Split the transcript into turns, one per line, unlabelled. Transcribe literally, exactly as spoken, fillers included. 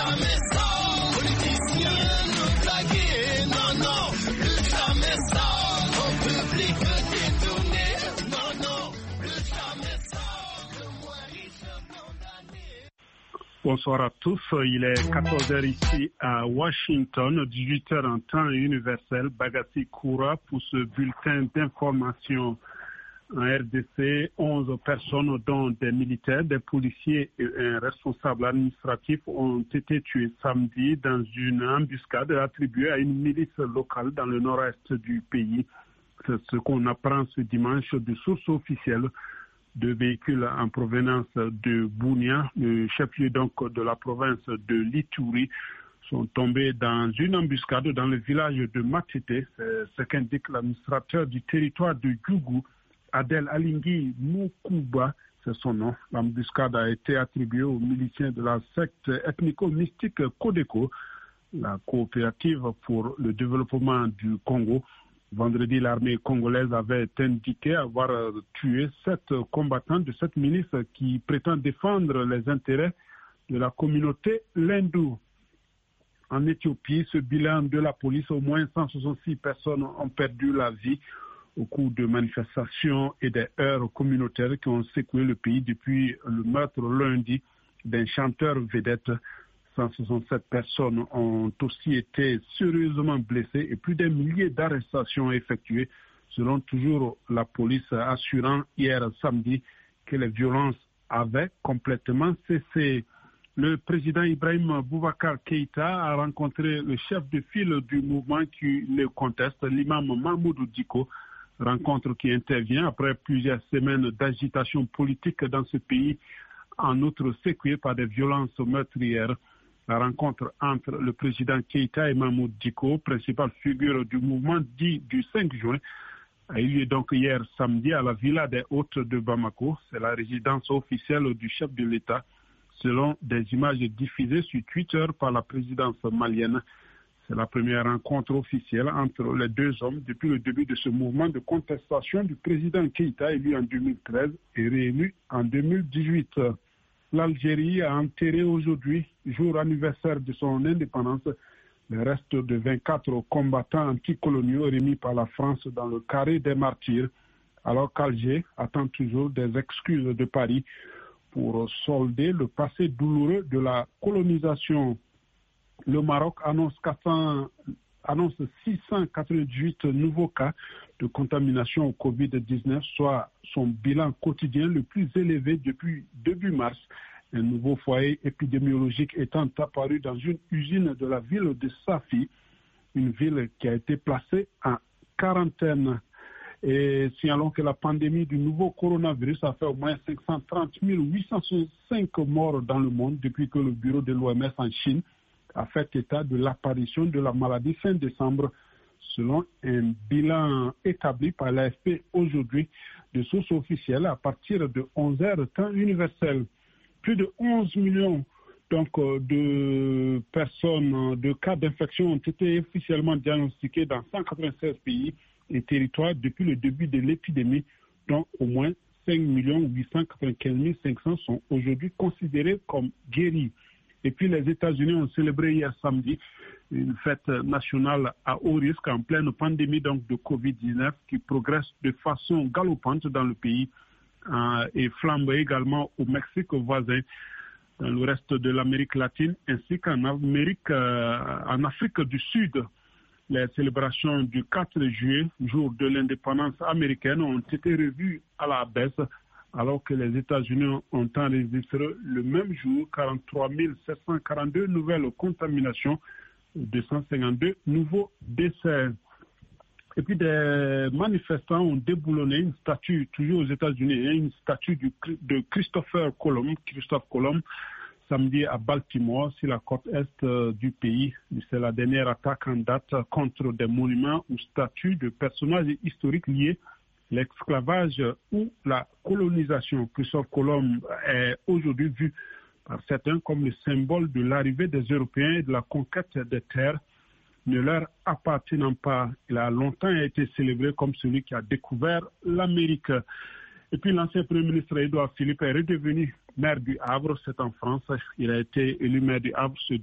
jamais ça. Politiciens nous blaguer, non, non, plus jamais ça. Au public détourné, non, non, plus jamais ça. Le moins riche condamné.
Bonsoir à tous, il est quatorze heures ici à Washington, dix-huit heures en temps universel. Bagassi Koura pour ce bulletin d'information. En R D C, onze personnes, dont des militaires, des policiers et un responsable administratif, ont été tués samedi dans une embuscade attribuée à une milice locale dans le nord-est du pays. C'est ce qu'on apprend ce dimanche de sources officielles. Deux véhicules en provenance de Bunia, le chef-lieu donc de la province de l'Ituri, sont tombés dans une embuscade dans le village de Matete. C'est ce qu'indique l'administrateur du territoire de Djougou, Adel Alingui Moukouba, c'est son nom. L'embuscade a été attribuée aux miliciens de la secte ethnico-mystique Codeco, la coopérative pour le développement du Congo. Vendredi, l'armée congolaise avait indiqué avoir tué sept combattants de cette milice qui prétend défendre les intérêts de la communauté lindou. En Éthiopie, ce bilan de la police, au moins cent soixante-six personnes ont perdu la vie au cours de manifestations et des heurts communautaires qui ont secoué le pays depuis le meurtre lundi d'un chanteur vedette. cent soixante-sept personnes ont aussi été sérieusement blessées et plus d'un millier d'arrestations effectuées, selon toujours la police, assurant hier samedi que les violences avaient complètement cessé. Le président Ibrahim Boubacar Keïta a rencontré le chef de file du mouvement qui le conteste, l'imam Mahmoudou Diko. Rencontre qui intervient après plusieurs semaines d'agitation politique dans ce pays, en outre secouée par des violences meurtrières. La rencontre entre le président Keïta et Mahmoud Diko, principale figure du mouvement dit du cinq juin, a eu lieu donc hier samedi à la Villa des Hôtes de Bamako. C'est la résidence officielle du chef de l'État, selon des images diffusées sur Twitter par la présidence malienne. C'est la première rencontre officielle entre les deux hommes depuis le début de ce mouvement de contestation du président Keïta, élu en deux mille treize et réélu en deux mille dix-huit. L'Algérie a enterré aujourd'hui, jour anniversaire de son indépendance, le reste de vingt-quatre combattants anticoloniaux remis par la France dans le carré des martyrs, alors qu'Alger attend toujours des excuses de Paris pour solder le passé douloureux de la colonisation. Le Maroc annonce, quatre cents, annonce six cent quatre-vingt-dix-huit nouveaux cas de contamination au covid dix-neuf, soit son bilan quotidien le plus élevé depuis début mars. Un nouveau foyer épidémiologique étant apparu dans une usine de la ville de Safi, une ville qui a été placée en quarantaine. Et signalons que la pandémie du nouveau coronavirus a fait au moins cinq cent trente mille huit cent soixante-cinq morts dans le monde depuis que le bureau de l'O M S en Chine a fait état de l'apparition de la maladie fin décembre, selon un bilan établi par l'A F P aujourd'hui de sources officielles à partir de onze heures temps universel. Plus de onze millions donc, de personnes, de cas d'infection ont été officiellement diagnostiqués dans cent quatre-vingt-seize pays et territoires depuis le début de l'épidémie, dont au moins cinq millions huit cent quatre-vingt-quinze mille cinq cents sont aujourd'hui considérés comme guéris. Et puis les États-Unis ont célébré hier samedi une fête nationale à haut risque en pleine pandémie donc de covid dix-neuf qui progresse de façon galopante dans le pays euh, et flambe également au Mexique voisin, dans le reste de l'Amérique latine ainsi qu'en Amérique, euh, en Afrique du Sud. Les célébrations du quatre juillet, jour de l'indépendance américaine, ont été revues à la baisse, alors que les États-Unis ont enregistré le même jour quarante-trois mille sept cent quarante-deux nouvelles contaminations, deux cent cinquante-deux nouveaux décès. Et puis des manifestants ont déboulonné une statue, toujours aux États-Unis, une statue du, de Christopher Colomb, Christophe Colomb, samedi à Baltimore, sur la côte est du pays. C'est la dernière attaque en date contre des monuments ou statues de personnages historiques liés à l'esclavage ou la colonisation. Christophe Colomb est aujourd'hui vu par certains comme le symbole de l'arrivée des Européens et de la conquête des terres ne leur appartenant pas. Il a longtemps été célébré comme celui qui a découvert l'Amérique. Et puis l'ancien Premier ministre Édouard Philippe est redevenu maire du Havre, c'est en France. Il a été élu maire du Havre ce